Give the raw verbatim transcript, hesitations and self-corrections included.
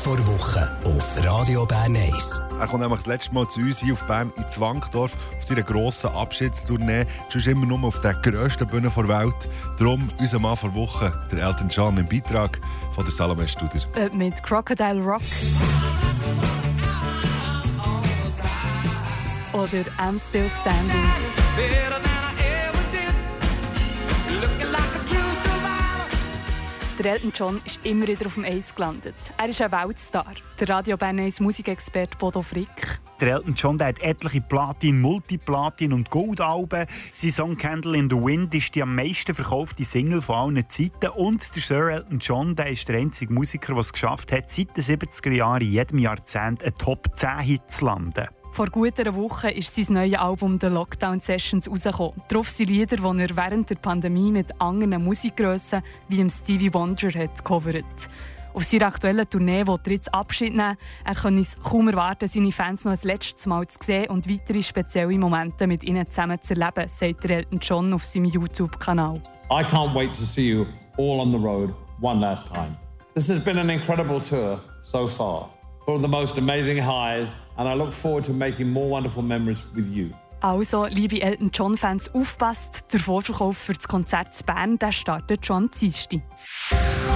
vor Woche auf Radio Bern eins. Er kommt nämlich das letzte Mal zu uns hier auf Bern in Zwangdorf auf seiner grossen Abschiedstournee. Sonst immer nur auf der grössten Bühne der Welt. Darum unser Mann vor Woche, der Elton John, im Beitrag von der Salome Studer. Äh, mit Crocodile Rock. Oder I'm Still Standing. Der Elton John ist immer wieder auf dem Eis gelandet. Er ist ein Weltstar. Der Radio Bern eins Musikexperte Bodo Frick. Der Elton John der hat etliche Platin, Multiplatin und Goldalben. Sein Song «Candle in the Wind» ist die am meisten verkaufte Single von allen Zeiten. Und der Sir Elton John der ist der einzige Musiker, der es geschafft hat, seit den siebziger Jahren in jedem Jahrzehnt einen Top zehn Hit zu landen. Vor gut einer Woche ist sein neues Album «The Lockdown Sessions» rausgekommen. Darauf sind Lieder, die er während der Pandemie mit anderen Musikgrössen wie dem Stevie Wonder hat gecovert. Auf seiner aktuellen Tournee will er jetzt Abschied nehmen. Er kann es kaum erwarten, seine Fans noch ein letztes Mal zu sehen und weitere spezielle Momente mit ihnen zusammen zu erleben, sagt Elton John auf seinem YouTube-Kanal. I can't wait to see you all on the road one last time. This has been an incredible tour so far. Full of the most amazing highs, and I look forward to making more wonderful memories with you. Also, liebe Elton John-Fans, aufpasst! Der Vorverkauf für das Konzert in Bern der startet schon am Dienstag.